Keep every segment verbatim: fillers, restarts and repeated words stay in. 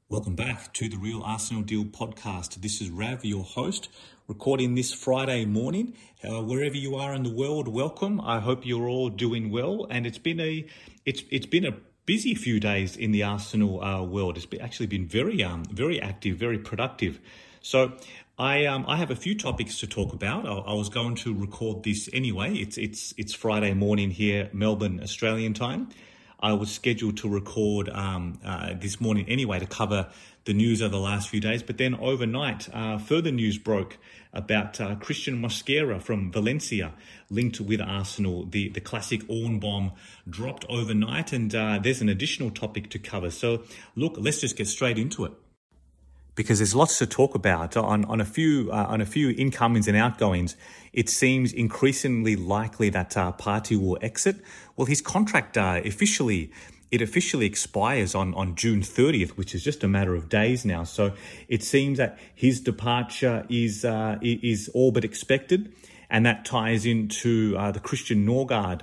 Welcome back to the Real Arsenal Deal podcast. This is Rav, your host, recording this Friday morning. Uh, wherever you are in the world, welcome. I hope you're all doing well. And it's been a it's it's been a busy few days in the Arsenal uh, world. It's been, actually been very um very active, very productive. So I um I have a few topics to talk about. I, I was going to record this anyway. It's it's it's Friday morning here, Melbourne, Australian time. I was scheduled to record um, uh, this morning anyway to cover the news of the last few days. But then overnight, uh, further news broke about uh, Christian Mosquera from Valencia linked with Arsenal. The, the classic Orn bomb dropped overnight, and uh, there's an additional topic to cover. So look, let's just get straight into it, because there's lots to talk about on on a few uh, on a few incomings and outgoings. It seems increasingly likely that uh, Partey will exit. Well, his contract uh, officially it officially expires on on June thirtieth, which is just a matter of days now. So it seems that his departure is uh, is all but expected, and that ties into uh, the Christian Norgard.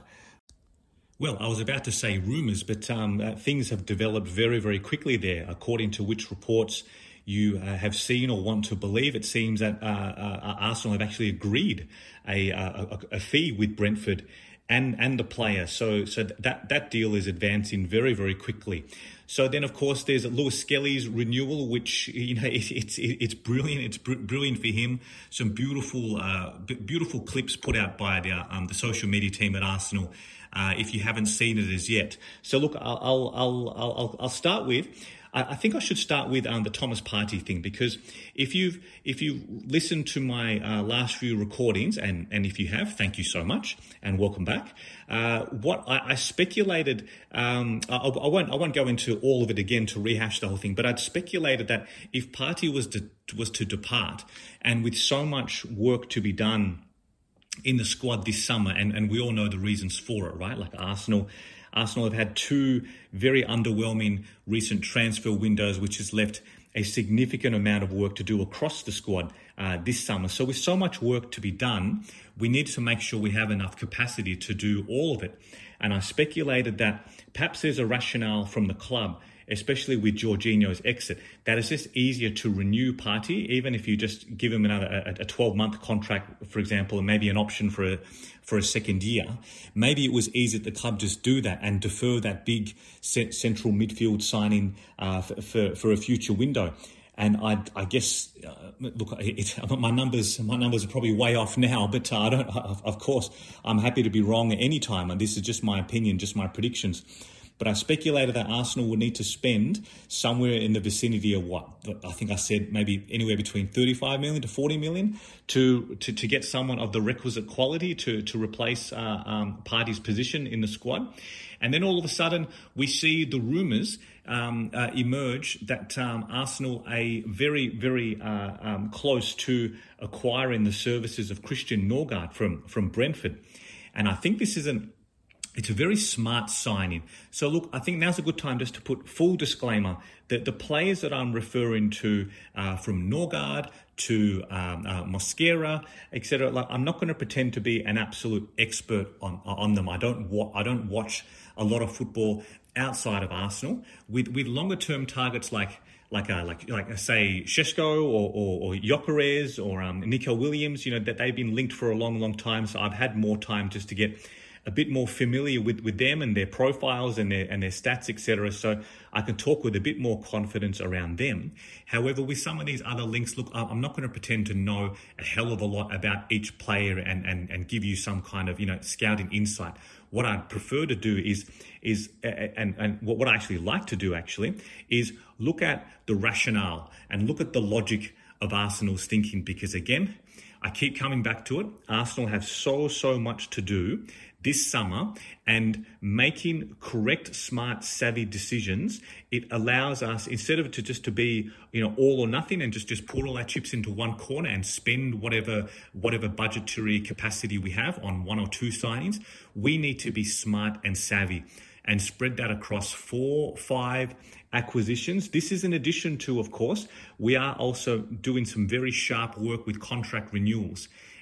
Well, I was about to say rumours, but um, uh, things have developed very, very quickly there, according to which reports you uh, have seen or want to believe. It seems that uh, uh, Arsenal have actually agreed a, a, a fee with Brentford and and the player. So so that that deal is advancing very, very quickly. So then, of course, there's Lewis Skelly's renewal, which, you know, it, it's it's brilliant. It's br- brilliant for him. Some beautiful uh, b- beautiful clips put out by the um, the social media team at Arsenal. Uh, if you haven't seen it as yet. So look, I'll I'll I'll I'll, I'll start with. I think I should start with um, the Thomas Partey thing, because if you've if you listened to my uh, last few recordings, and, and if you have, thank you so much and welcome back. Uh, what I, I speculated, um, I, I won't I won't go into all of it again to rehash the whole thing, but I'd speculated that if Partey was to, was to depart, and with so much work to be done in the squad this summer, and, and we all know the reasons for it, right? Like Arsenal. Arsenal have had two very underwhelming recent transfer windows, which has left a significant amount of work to do across the squad uh, this summer. So with so much work to be done, we need to make sure we have enough capacity to do all of it. And I speculated that perhaps there's a rationale from the club, especially with Jorginho's exit, that it's just easier to renew Partey, even if you just give him another a twelve-month contract, for example, and maybe an option for a for a second year. Maybe it was easy that the club just do that and defer that big central midfield signing uh, for, for for a future window. And I, I guess, uh, look, it, my numbers, my numbers are probably way off now. But uh, I don't. Of course, I'm happy to be wrong at any time, and this is just my opinion, just my predictions. But I speculated that Arsenal would need to spend somewhere in the vicinity of what? I think I said maybe anywhere between thirty-five million to forty million to, to, to get someone of the requisite quality to, to replace uh, um, Partey's position in the squad. And then all of a sudden, we see the rumours um, uh, emerge that um, Arsenal are very, very uh, um, close to acquiring the services of Christian Norgard from, from Brentford. And I think this is an It's a very smart signing. So look, I think now's a good time just to put full disclaimer that the players that I'm referring to, uh, from Norgard to um, uh, Mosquera, et cetera, like, I'm not going to pretend to be an absolute expert on on them. I don't wa- I don't watch a lot of football outside of Arsenal. With with longer term targets like like uh, like like uh, say Šeško or or, or Gyökeres or um, Nico Williams, you know, that they've been linked for a long long time. So I've had more time just to get a bit more familiar with, with them and their profiles and their and their stats, et cetera. So I can talk with a bit more confidence around them. However, with some of these other links, look, I'm not going to pretend to know a hell of a lot about each player and, and, and give you some kind of, you know, scouting insight. What I'd prefer to do is, is and, and what I actually like to do actually, is look at the rationale and look at the logic of Arsenal's thinking, because again, I keep coming back to it. Arsenal have so, so much to do this summer, and making correct, smart, savvy decisions, it allows us, instead of to just to be, you know, all or nothing and just, just put all our chips into one corner and spend whatever whatever budgetary capacity we have on one or two signings, we need to be smart and savvy and spread that across four, five acquisitions. This is in addition to, of course, we are also doing some very sharp work with contract renewals.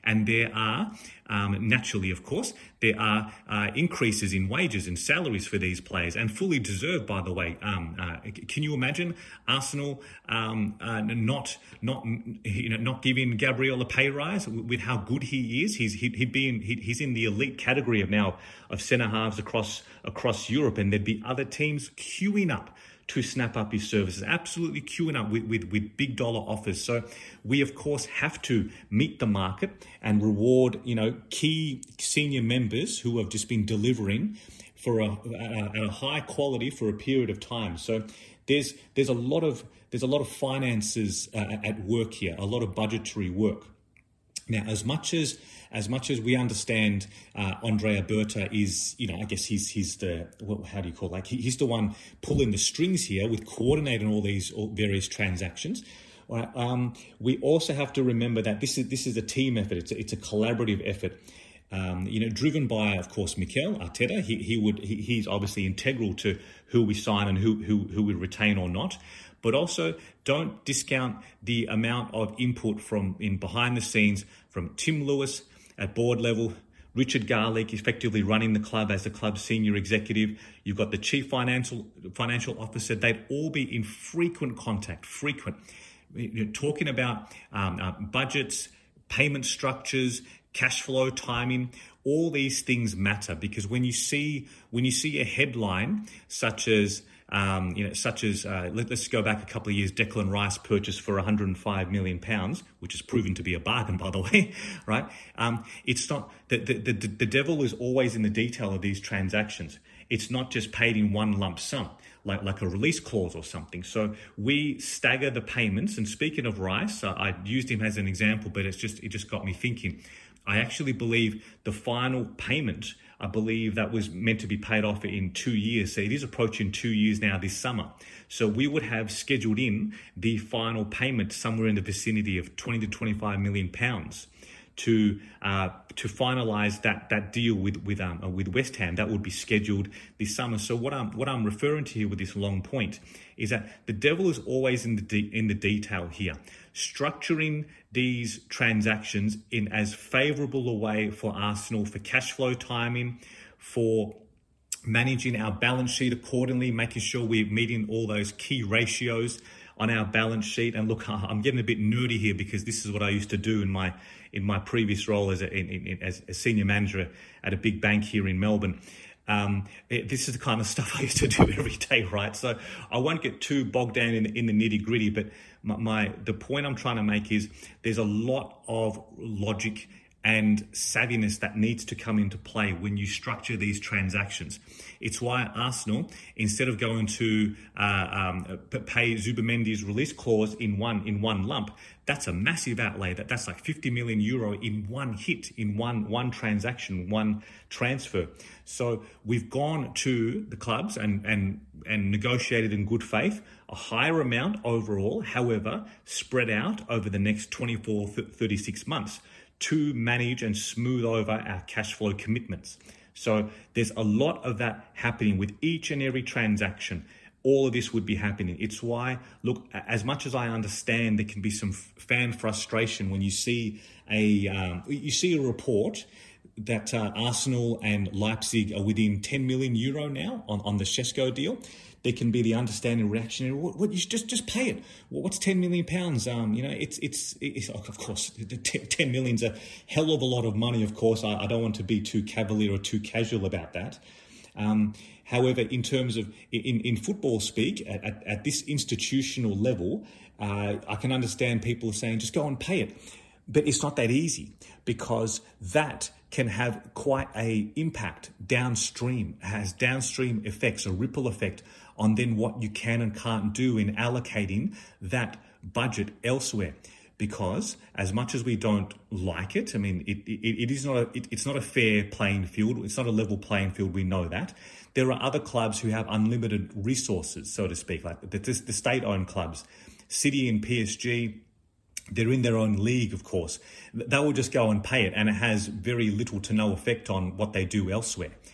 And there are, um, naturally, of course, there are uh, increases in wages and salaries for these players, and fully deserved, by the way. Um, uh, can you imagine Arsenal um, uh, not not you know not giving Gabriel a pay rise with how good he is? He's he'd, he'd be in he'd, he's in the elite category of now of centre halves across across Europe, and there'd be other teams queuing up to snap up his services, absolutely queuing up with, with, with big dollar offers. So we, of course, have to meet the market and reward, you know, key senior members who have just been delivering for a, a, at a high quality for a period of time. So there's there's a lot of there's a lot of finances uh, at work here, a lot of budgetary work. Now, as much as as much as we understand, uh, Andrea Berta is, you know, I guess he's he's the what, how do you call it? Like he, he's the one pulling the strings here with coordinating all these all various transactions. Right? Um, we also have to remember that this is this is a team effort. It's a, it's a collaborative effort. Um, you know, driven by, of course, Mikel Arteta. He he would he, he's obviously integral to who we sign and who who who we retain or not. But also, don't discount the amount of input from in behind the scenes from Tim Lewis at board level, Richard Garlick effectively running the club as the club's senior executive. You've got the chief financial financial officer. They'd all be in frequent contact, frequent, You're talking about um, uh, budgets, payment structures, cash flow, timing. All these things matter, because when you see when you see a headline such as Um, you know, such as, uh, let, let's go back a couple of years, Declan Rice purchased for one hundred five million pounds, which has proven to be a bargain, by the way, right? Um, it's not, the, the, the, the devil is always in the detail of these transactions. It's not just paid in one lump sum, like, like a release clause or something. So we stagger the payments. And speaking of Rice, uh, I used him as an example, but it's just, it just got me thinking. I actually believe the final payment, I believe that was meant to be paid off in two years. So it is approaching two years now this summer. So we would have scheduled in the final payment somewhere in the vicinity of twenty to twenty-five million pounds to uh, to finalise that that deal with with um with West Ham. That would be scheduled this summer. So what I'm what I'm referring to here with this long point is that the devil is always in the de- in the detail here. Structuring these transactions in as favourable a way for Arsenal, for cash flow timing, for managing our balance sheet accordingly, making sure we're meeting all those key ratios on our balance sheet. And look, I'm getting a bit nerdy here because this is what I used to do in my in my previous role as a, in, in, as a senior manager at a big bank here in Melbourne. Um, it, this is the kind of stuff I used to do every day, right? So I won't get too bogged down in, in the nitty gritty, but my, my the point I'm trying to make is there's a lot of logic and savviness that needs to come into play when you structure these transactions. It's why Arsenal, instead of going to uh, um, pay Zubimendi's release clause in one in one lump, that's a massive outlay. That that's like fifty million euro in one hit, in one one transaction, one transfer. So we've gone to the clubs and and and negotiated in good faith a higher amount overall, however, spread out over the next twenty-four, thirty-six months. To manage and smooth over our cash flow commitments. So there's a lot of that happening with each and every transaction. All of this would be happening. It's why, look, as much as I understand there can be some fan frustration when you see a um, you see a report that uh, Arsenal and Leipzig are within ten million euro now on, on the Šeško deal. There can be the understanding reaction. What, what you should just just pay it. Well, what's ten million pounds? Um, you know, it's it's it's of course ten million's a hell of a lot of money. Of course, I, I don't want to be too cavalier or too casual about that. Um, however, in terms of in, in football speak, at, at, at this institutional level, uh, I can understand people saying just go and pay it, but it's not that easy, because that can have quite a impact downstream, has downstream effects, a ripple effect on then what you can and can't do in allocating that budget elsewhere. Because as much as we don't like it, I mean, it it, it is not a it, it's not a fair playing field. It's not a level playing field. We know that. There are other clubs who have unlimited resources, so to speak, like the, the state-owned clubs, City and P S G. They're in their own league, of course. They will just go and pay it, and it has very little to no effect on what they do elsewhere.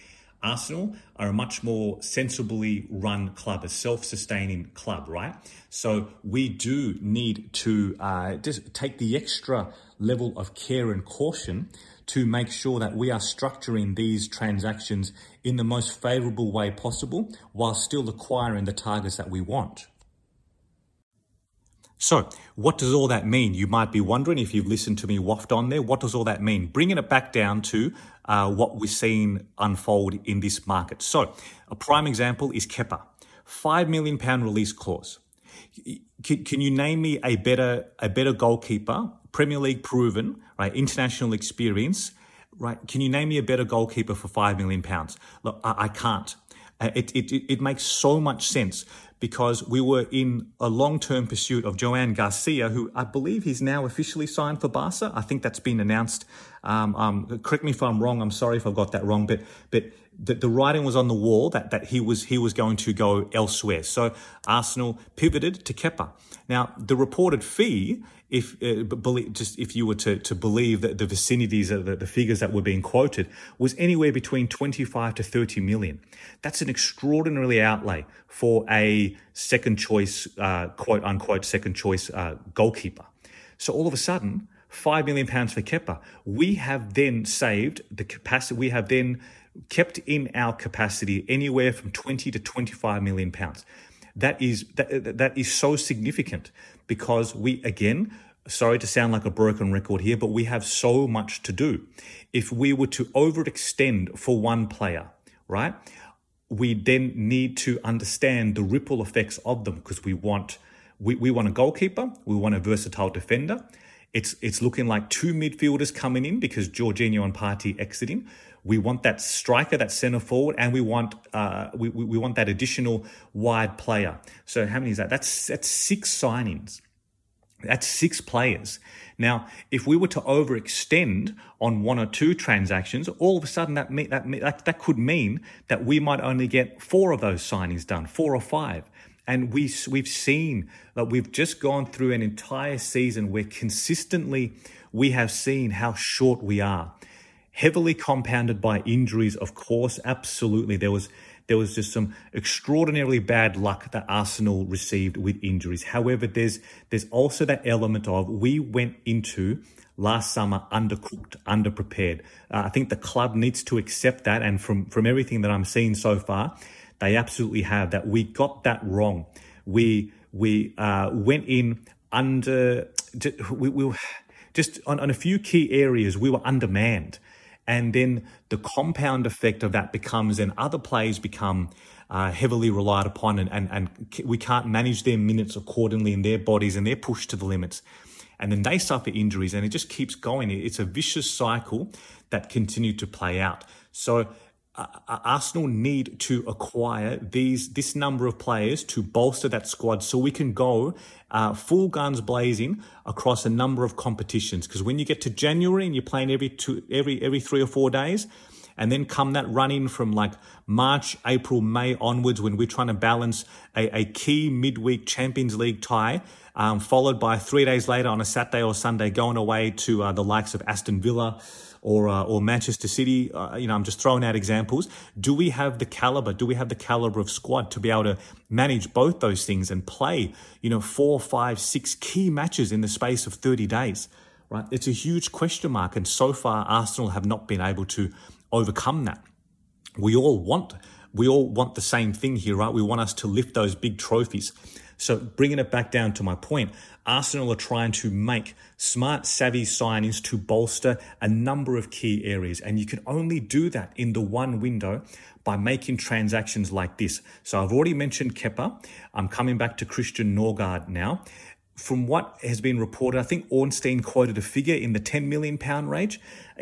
Arsenal are a much more sensibly run club, a self-sustaining club, right? So we do need to uh, just take the extra level of care and caution to make sure that we are structuring these transactions in the most favorable way possible while still acquiring the targets that we want. So what does all that mean? You might be wondering, if you've listened to me waft on there, what does all that mean? Bringing it back down to uh, what we're seeing unfold in this market. So a prime example is Kepa, five million pound release clause. Can, can you name me a better a better goalkeeper, Premier League proven, right, international experience, right? Can you name me a better goalkeeper for five million pounds? Look, I, I can't. It, it it makes so much sense because we were in a long-term pursuit of Joan Garcia, who I believe he's now officially signed for Barca. I think that's been announced. Um, um, correct me if I'm wrong. I'm sorry if I've got that wrong, but but the, the writing was on the wall that that he was he was going to go elsewhere. So Arsenal pivoted to Kepa. Now the reported fee, if uh, believe, just if you were to to believe that the vicinities of the, the figures that were being quoted, was anywhere between twenty-five to thirty million. That's an extraordinarily outlay for a second choice, uh, quote unquote, second choice uh, goalkeeper. So all of a sudden, five million pounds for Kepa. We have then saved the capacity. We have then kept in our capacity anywhere from twenty to twenty-five million pounds. That is that that is so significant because we, again, sorry to sound like a broken record here, but we have so much to do. If we were to overextend for one player, right, we then need to understand the ripple effects of them because we want we, we want a goalkeeper, we want a versatile defender. It's it's looking like two midfielders coming in because Jorginho and Partey exiting. We want that striker, that centre forward, and we want uh, we, we we want that additional wide player. So how many is that? That's that's six signings. That's six players. Now, if we were to overextend on one or two transactions, all of a sudden that that that, that could mean that we might only get four of those signings done, four or five. And we, we've seen that we've just gone through an entire season where consistently we have seen how short we are. Heavily compounded by injuries, of course, absolutely. There was there was just some extraordinarily bad luck that Arsenal received with injuries. However, there's there's also that element of we went into last summer undercooked, underprepared. Uh, I think the club needs to accept that, and from, from everything that I'm seeing so far, they absolutely have, that we got that wrong. We we uh, went in under, we, we were just on, on a few key areas, we were undermanned. And then the compound effect of that becomes then other players become uh, heavily relied upon and, and, and we can't manage their minutes accordingly in their bodies and they're pushed to the limits. And then they suffer injuries and it just keeps going. It's a vicious cycle that continued to play out. So Uh, Arsenal need to acquire these this number of players to bolster that squad so we can go uh, full guns blazing across a number of competitions. Because when you get to January and you're playing every two, every every three or four days, and then come that run in from like March, April, May onwards when we're trying to balance a, a key midweek Champions League tie, um, followed by three days later on a Saturday or Sunday going away to uh, the likes of Aston Villa or uh, or Manchester City. Uh, you know, I'm just throwing out examples. Do we have the caliber? Do we have the caliber of squad to be able to manage both those things and play, you know, four, five, six key matches in the space of thirty days? Right? It's a huge question mark, and so far Arsenal have not been able to overcome that. We all want we all want the same thing here, right? We want us to lift those big trophies. So bringing it back down to my point, Arsenal are trying to make smart, savvy signings to bolster a number of key areas. And you can only do that in the one window by making transactions like this. So I've already mentioned Kepa. I'm coming back to Christian Norgard now. From what has been reported, I think Ornstein quoted a figure in the ten million pound range.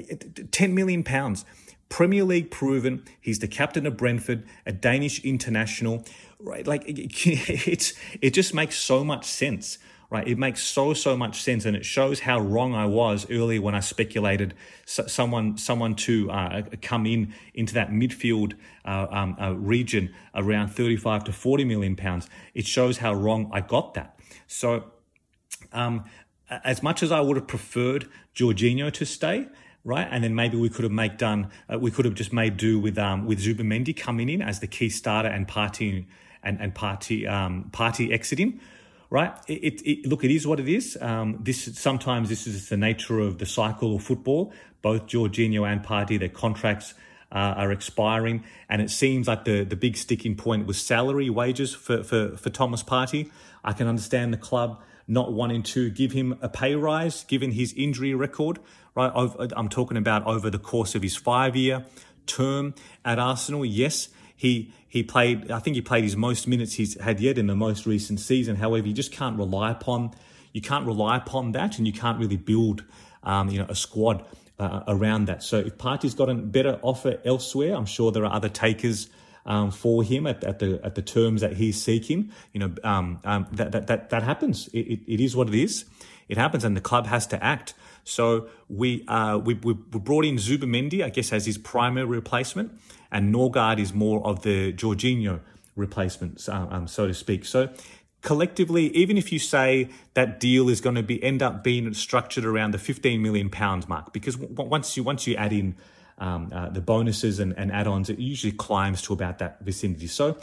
ten million pounds. Premier League proven. He's the captain of Brentford, a Danish international. Right, like it's it just makes so much sense, right? It makes so so much sense, and it shows how wrong I was earlier when I speculated someone someone to uh, come in into that midfield uh, um, uh, region around thirty-five to forty million pounds. It shows how wrong I got that. So, um, as much as I would have preferred Jorginho to stay, right? And then maybe we could have make done, uh, we could have just made do with um, with Zubimendi coming in as the key starter and Partey and and Partey um, Partey exiting, right? It, it, it look, it is what it is. Um, this sometimes this is the nature of the cycle of football. Both Jorginho and Partey, their contracts uh, are expiring, and it seems like the the big sticking point was salary, wages for for for Thomas Partey. I can understand the club not wanting to give him a pay rise given his injury record, right? I'm talking about over the course of his five-year term at Arsenal. Yes, he he played, I think he played his most minutes he's had yet in the most recent season. However, you just can't rely upon, you can't rely upon that, and you can't really build, um, you know, a squad uh, around that. So if Partey's got a better offer elsewhere, I'm sure there are other takers Um, for him at, at the at the terms that he's seeking. You know, um, um, that, that that that happens. It, it, it is what it is. It happens, and the club has to act. So we uh we we brought in Zubimendi, I guess, as his primary replacement, and Norgard is more of the Jorginho replacement, um, um, so to speak. So collectively, even if you say that deal is going to be end up being structured around the fifteen million pounds mark, because w- once you once you add in Um, uh, the bonuses and, and add-ons, it usually climbs to about that vicinity. So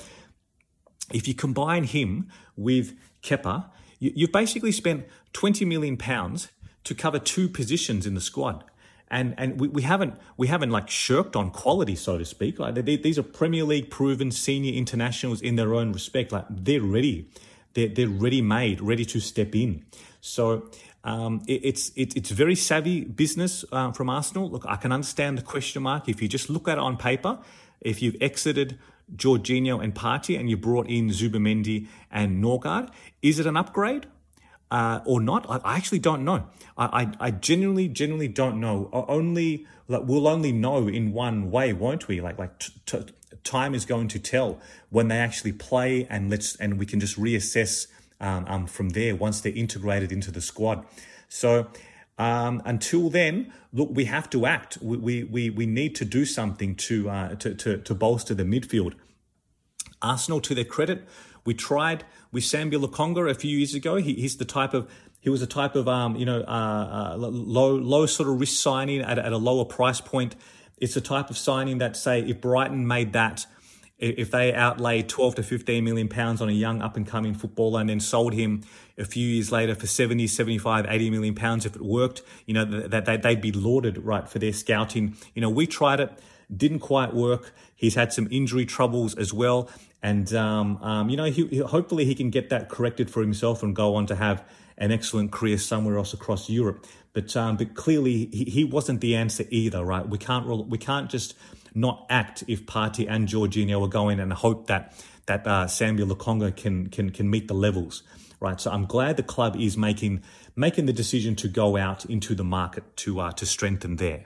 if you combine him with Kepa, you, you've basically spent twenty million pounds to cover two positions in the squad. And and we, we haven't we haven't like shirked on quality, so to speak. Like they, these are Premier League proven senior internationals in their own respect. Like they're ready. They're, they're ready-made, ready to step in. So Um, it, it's it, it's very savvy business uh, from Arsenal. Look, I can understand the question mark if you just look at it on paper. If you've exited Jorginho and Partey and you brought in Zubimendi and Norgard, is it an upgrade uh, or not? I, I actually don't know. I, I, I genuinely, genuinely don't know. Only like, we'll only know in one way, won't we? Like like t- t- time is going to tell when they actually play, and let's and we can just reassess. Um, um, from there once they're integrated into the squad. So um, until then, look, we have to act. We we we, we need to do something to, uh, to to to bolster the midfield. Arsenal, to their credit, we tried with Sambi Lokonga a few years ago. He, he's the type of he was a type of um, you know uh, uh, low low sort of risk signing at at a lower price point. It's the type of signing that, say, if Brighton made that, if they outlaid twelve to fifteen million pounds on a young up-and-coming footballer and then sold him a few years later for seventy, seventy-five, eighty million pounds, if it worked, you know, that they, they'd be lauded, right, for their scouting. You know, we tried it, didn't quite work. He's had some injury troubles as well. And, um, um, you know, he, he, hopefully he can get that corrected for himself and go on to have an excellent career somewhere else across Europe. But um, but clearly he, he wasn't the answer either, right? We can't we can't just not act if Partey and Jorginho are going and hope that that uh, Sambi Lokonga can can can meet the levels, right? So I'm glad the club is making making the decision to go out into the market to uh, to strengthen there.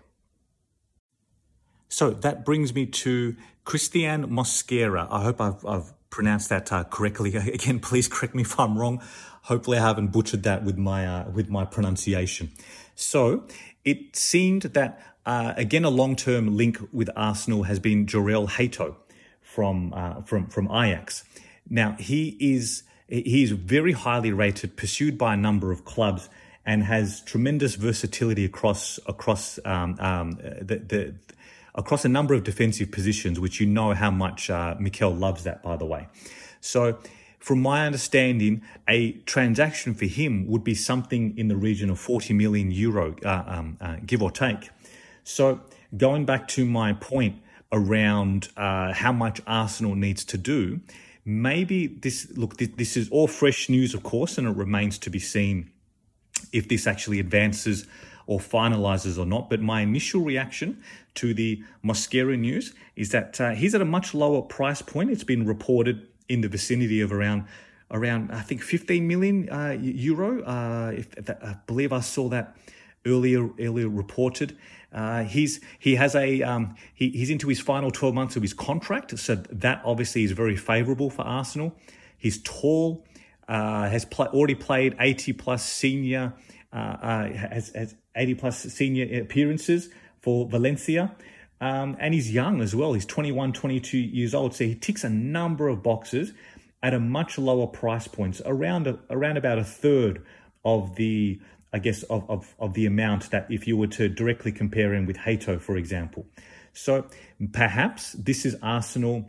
So that brings me to Christian Mosquera. I hope I've, I've pronounced that uh, correctly. Again, please correct me if I'm wrong. Hopefully I haven't butchered that with my uh, with my pronunciation. So it seemed that, uh, again, a long-term link with Arsenal has been Jorel Hato from uh, from from Ajax. Now, he is he is very highly rated, pursued by a number of clubs, and has tremendous versatility across across um, um, the, the across a number of defensive positions, which you know how much uh, Mikel loves that, by the way. So from my understanding, a transaction for him would be something in the region of forty million euro, uh, um, uh, give or take. So going back to my point around uh, how much Arsenal needs to do, maybe this, look, this is all fresh news, of course, and it remains to be seen if this actually advances or finalizes or not. But my initial reaction to the Mosquera news is that uh, he's at a much lower price point. It's been reported in the vicinity of around, around I think, fifteen million uh, euro. Uh, if, if that, I believe I saw that earlier, earlier reported. Uh, he's he has a um, he, he's into his final twelve months of his contract, so that obviously is very favourable for Arsenal. He's tall, uh, has play, already played eighty plus senior, uh, uh, has, has eighty plus senior appearances for Valencia. Um, and he's young as well. He's twenty-one, twenty-two years old. So he ticks a number of boxes at a much lower price point, around a, around about a third of the I guess, of, of, of the amount that if you were to directly compare him with Hato, for example. So perhaps this is Arsenal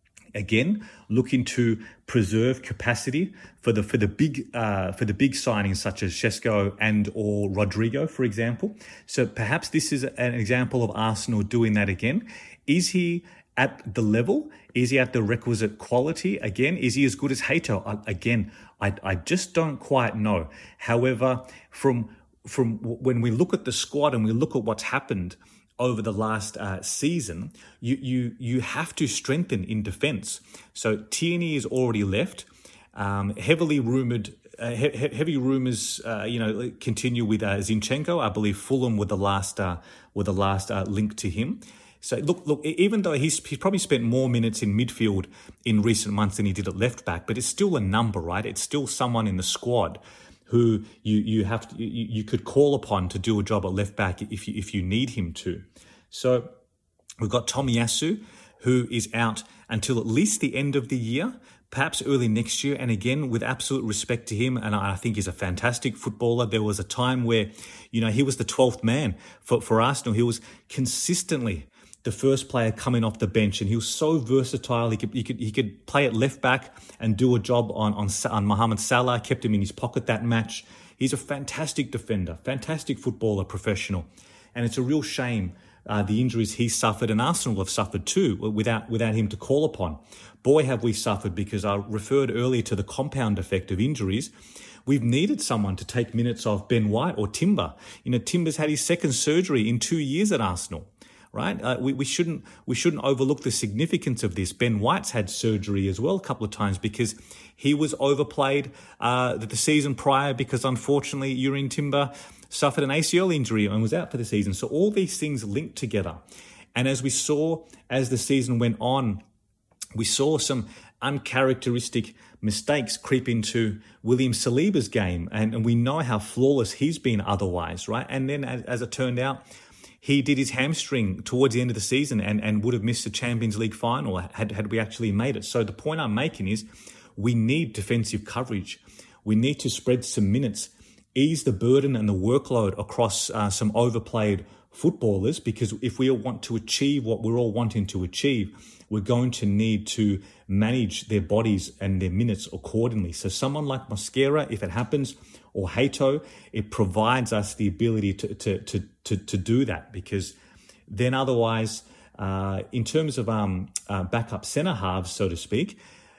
again looking to preserve capacity for the for the big uh, for the big signings such as Šeško and or Rodrigo, for example. So perhaps this is an example of Arsenal doing that again. Is he at the level? Is he at the requisite quality? Again, is he as good as Hato? Again, I I just don't quite know. However, from from when we look at the squad and we look at what's happened over the last uh, season, you you you have to strengthen in defence. So Tierney is already left. Um, heavily rumoured, uh, he- heavy rumours, uh, you know, continue with uh, Zinchenko. I believe Fulham were the last uh, were the last uh, link to him. So look, look. Even though he's he's probably spent more minutes in midfield in recent months than he did at left back, but it's still a number, right? It's still someone in the squad who you you have to, you, you could call upon to do a job at left back if you if you need him to. So we've got Tomiyasu, who is out until at least the end of the year, perhaps early next year. And again, with absolute respect to him, and I think he's a fantastic footballer. There was a time where, you know, he was the twelfth man for, for Arsenal. He was consistently the first player coming off the bench, and he was so versatile. He could he could he could play at left back and do a job on on, on Mohamed Salah. Kept him in his pocket that match. He's a fantastic defender, fantastic footballer, professional, and it's a real shame uh, the injuries he suffered, and Arsenal have suffered too, without without him to call upon. Boy, have we suffered, because I referred earlier to the compound effect of injuries. We've needed someone to take minutes off Ben White or Timber. You know, Timber's had his second surgery in two years at Arsenal. Right, uh, we we shouldn't we shouldn't overlook the significance of this. Ben White's had surgery as well a couple of times because he was overplayed uh, the season prior because unfortunately Jurrien Timber suffered an A C L injury and was out for the season. So all these things linked together, and as we saw as the season went on, we saw some uncharacteristic mistakes creep into William Saliba's game, and, and we know how flawless he's been otherwise, right? And then as, as it turned out, he did his hamstring towards the end of the season and, and would have missed the Champions League final had, had we actually made it. So the point I'm making is we need defensive coverage. We need to spread some minutes, ease the burden and the workload across uh, some overplayed footballers, because if we all want to achieve what we're all wanting to achieve, we're going to need to manage their bodies and their minutes accordingly. So someone like Mosquera, if it happens, or Hato, it provides us the ability to to to to, to do that, because then otherwise, uh, in terms of um, uh, backup centre halves, so to speak,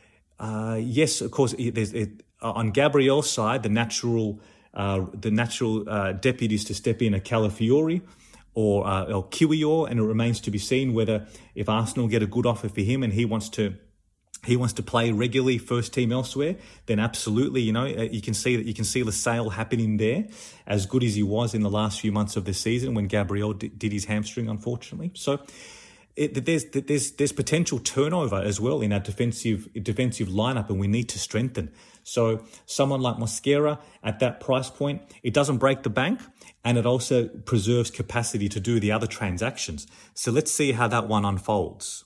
uh, yes, of course, there's it, on Gabriel's side, the natural uh, the natural uh, deputies to step in are Calafiori or uh, or Kiwior, and it remains to be seen whether if Arsenal get a good offer for him and he wants to. He wants to play regularly first team elsewhere, then absolutely, you know, you can see that you can see the sale happening there, as good as he was in the last few months of the season when Gabriel d- did his hamstring, unfortunately. So it, there's there's there's potential turnover as well in our defensive defensive lineup, and we need to strengthen. So someone like Mosquera at that price point, it doesn't break the bank, and it also preserves capacity to do the other transactions. So let's see how that one unfolds.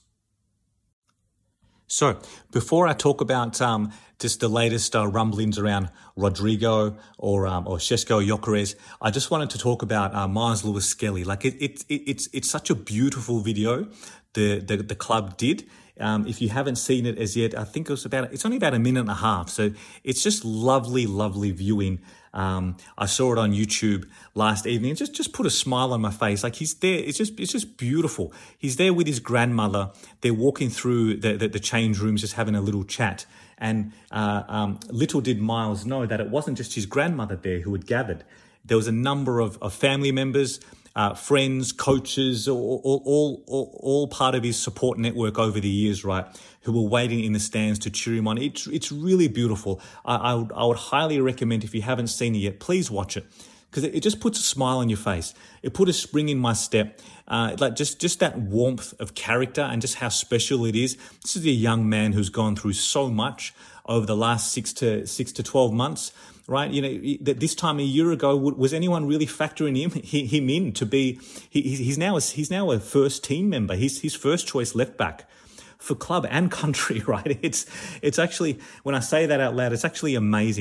So before I talk about um, just the latest uh, rumblings around Rodrigo or um, or Šeško Gyökeres, I just wanted to talk about uh, Myles Lewis-Skelly. Like it, it, it, it's it's such a beautiful video the the, the club did. Um, if you haven't seen it as yet, I think it was about it's only about a minute and a half. So it's just lovely, lovely viewing. Um, I saw it on YouTube last evening. It just just put a smile on my face. Like he's there. It's just it's just beautiful. He's there with his grandmother. They're walking through the the, the change rooms, just having a little chat. And uh, um, little did Myles know that it wasn't just his grandmother there who had gathered. There was a number of, of family members, uh, friends, coaches, all, all, all, all part of his support network over the years, right, who were waiting in the stands to cheer him on. It's it's really beautiful. I, I, would, I would highly recommend, if you haven't seen it yet, please watch it, because it, it just puts a smile on your face. It put a spring in my step, uh, like just, just that warmth of character and just how special it is. This is a young man who's gone through so much over the last six to six to twelve months. Right, you know, that this time a year ago, was anyone really factoring him him in to be? He, he's now a, he's now a first team member. He's his first choice left back for club and country. Right, it's it's actually, when I say that out loud, it's actually amazing.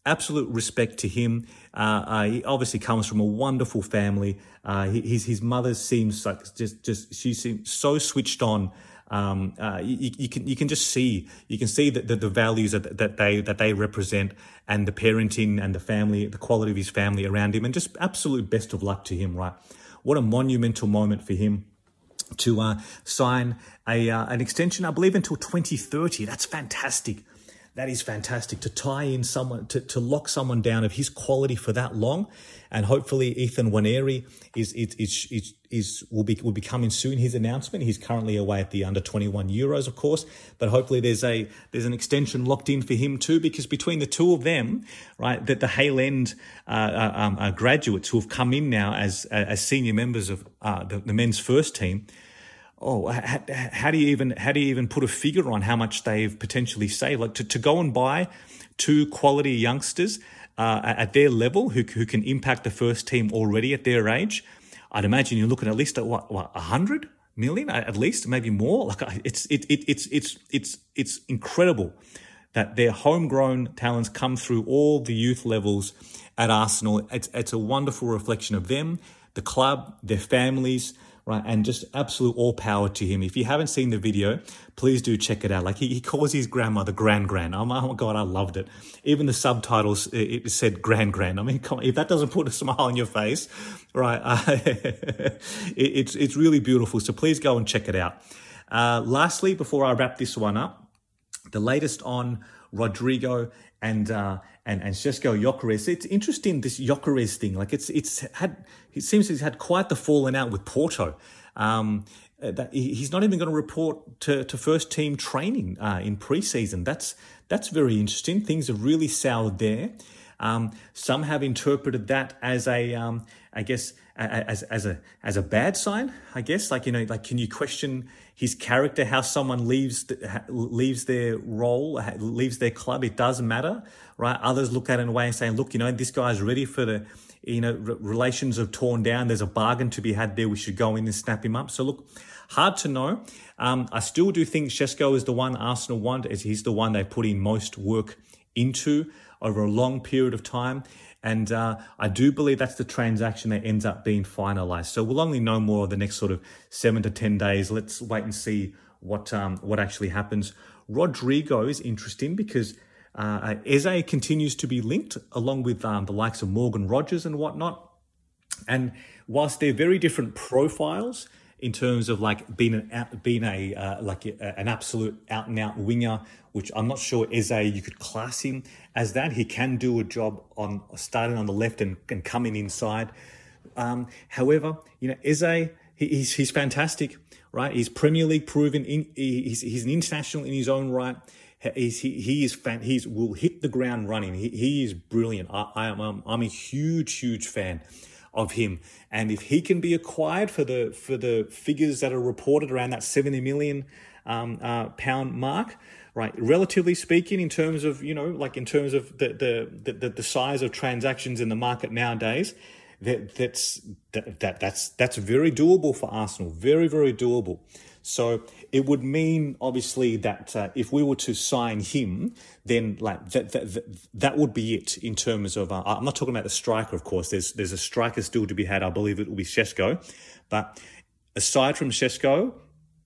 absolute respect to him. Uh, uh, he obviously comes from a wonderful family. Uh, his his mother seems like just just she seems so switched on. Um, uh, you, you can you can just see you can see that the, the values that, that they that they represent, and the parenting and the family, the quality of his family around him, and just absolute best of luck to him. Right, what a monumental moment for him to uh, sign a uh, an extension, I believe, until twenty thirty. That's fantastic. That is fantastic to tie in someone, to, to lock someone down of his quality for that long. And hopefully Ethan Nwaneri is, is, is, is, is, will be, will be coming soon, his announcement. He's currently away at the under twenty-one Euros, of course, but hopefully there's a, there's an extension locked in for him too, because between the two of them, right, that the Hale End, uh, um, uh, graduates who have come in now as, as senior members of, uh, the, the men's first team, Oh, how, how do you even how do you even put a figure on how much they've potentially saved? Like to, to go and buy two quality youngsters uh, at their level who who can impact the first team already at their age, I'd imagine you're looking at least at what what a hundred million at least, maybe more. Like it's it, it it's it's it's it's incredible that their homegrown talents come through all the youth levels at Arsenal. It's it's a wonderful reflection of them, the club, their families. Right, and just absolute all power to him. If you haven't seen the video, please do check it out. Like he, he calls his grandmother Grand Grand. Oh my, oh my God, I loved it. Even the subtitles, it, it said Grand Grand. I mean, come on, if that doesn't put a smile on your face, right? Uh, it, it's it's really beautiful. So please go and check it out. Uh, lastly, before I wrap this one up, the latest on Rodrigo and uh, and and Xesco Gyökeres. It's interesting, this Gyökeres thing. Like it's it's had it seems he's had quite the falling out with Porto. Um, that he's not even going to report to, to first team training uh, in preseason. That's that's very interesting. Things have really soured there. Um, some have interpreted that as a, um, I guess, as as a as a bad sign. I guess, like you know, like can you question his character? How someone leaves the, leaves their role, leaves their club? It does matter, right? Others look at it in a way and saying, look, you know, this guy's ready for the, you know, relations have torn down. There's a bargain to be had there. We should go in and snap him up. So look, hard to know. Um, I still do think Xesco is the one Arsenal want. He's the one they put in most work into over a long period of time. And uh, I do believe that's the transaction that ends up being finalised. So we'll only know more of the next sort of seven to ten days. Let's wait and see what um, what actually happens. Rodrigo is interesting because uh, Eze continues to be linked along with um, the likes of Morgan Rogers and whatnot. And whilst they're very different profiles in terms of like being an being a uh, like a, an absolute out and out winger, which I'm not sure Eze you could class him as that. He can do a job on starting on the left and, and coming inside. Um, however, you know Eze he, he's he's fantastic, right? He's Premier League proven. In, he's he's an international in his own right. He's, he he is fan, he's will hit the ground running. He he is brilliant. I, I am I'm, I'm a huge huge fan of him, and if he can be acquired for the for the figures that are reported around that seventy million um, uh, pound mark, right? Relatively speaking, in terms of you know, like in terms of the the the, the size of transactions in the market nowadays, that that's that, that that's that's very doable for Arsenal. Very very doable. So it would mean, obviously, that uh, if we were to sign him, then like that, that that would be it in terms of. Uh, I'm not talking about the striker, of course. There's there's a striker still to be had. I believe it will be Xesco, but aside from Xesco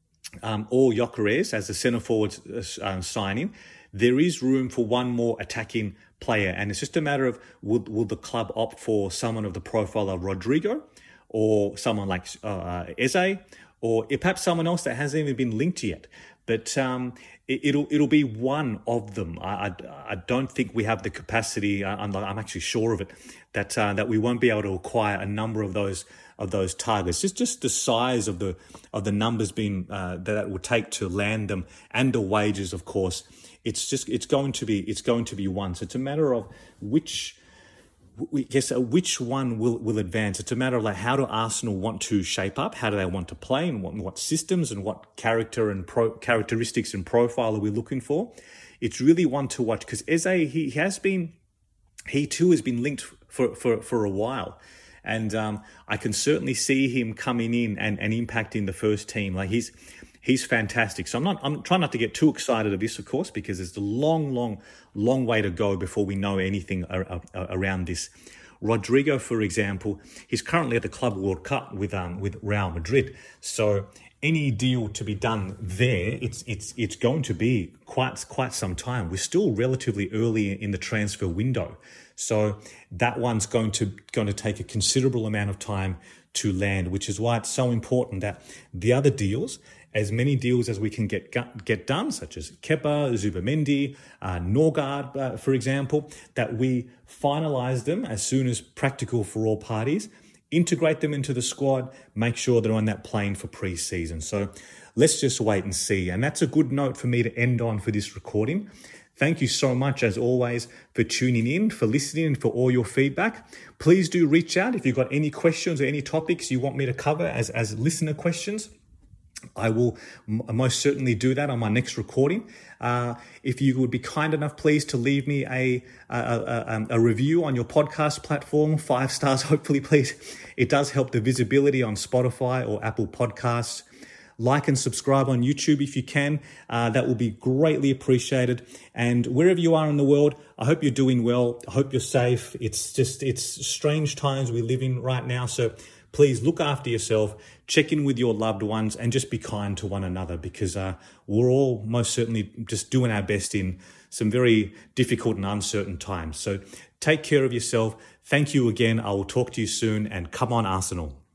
um, or Gyökeres as the centre forward uh, signing, there is room for one more attacking player, and it's just a matter of will will the club opt for someone of the profile of Rodrigo, or someone like uh, Eze, or perhaps someone else that hasn't even been linked yet. But um, it, it'll it'll be one of them. I, I, I don't think we have the capacity. I, I'm, I'm actually sure of it that uh, that we won't be able to acquire a number of those of those targets. Just just the size of the of the numbers being uh, that it would take to land them, and the wages, of course. It's just it's going to be it's going to be one. So it's a matter of which. We guess uh, which one will, will advance. It's a matter of like how do Arsenal want to shape up? How do they want to play, and what, what systems and what character and pro, characteristics and profile are we looking for? It's really one to watch because Eze he has been he too has been linked for for, for a while, and um, I can certainly see him coming in and, and impacting the first team. Like he's He's fantastic. So I'm not, I'm trying not to get too excited of this, of course, because there's a long, long, long way to go before we know anything around this. Rodrigo, for example, he's currently at the Club World Cup with um with Real Madrid. So any deal to be done there, it's it's it's going to be quite quite some time. We're still relatively early in the transfer window, so that one's going to going to take a considerable amount of time to land, which is why it's so important that the other deals, as many deals as we can get get done, such as Kepa, Zubamendi, uh, Norgard, uh, for example, that we finalize them as soon as practical for all parties, integrate them into the squad, make sure they're on that plane for pre-season. So let's just wait and see. And that's a good note for me to end on for this recording. Thank you so much, as always, for tuning in, for listening, and for all your feedback. Please do reach out if you've got any questions or any topics you want me to cover as, as listener questions. I will m- most certainly do that on my next recording. Uh, if you would be kind enough, please, to leave me a, a, a, a review on your podcast platform, five stars, hopefully, please. It does help the visibility on Spotify or Apple Podcasts. Like and subscribe on YouTube if you can. Uh, that will be greatly appreciated. And wherever you are in the world, I hope you're doing well. I hope you're safe. It's just, it's strange times we live in right now. So please look after yourself, check in with your loved ones, and just be kind to one another, because uh, we're all most certainly just doing our best in some very difficult and uncertain times. So take care of yourself. Thank you again. I will talk to you soon, and come on, Arsenal.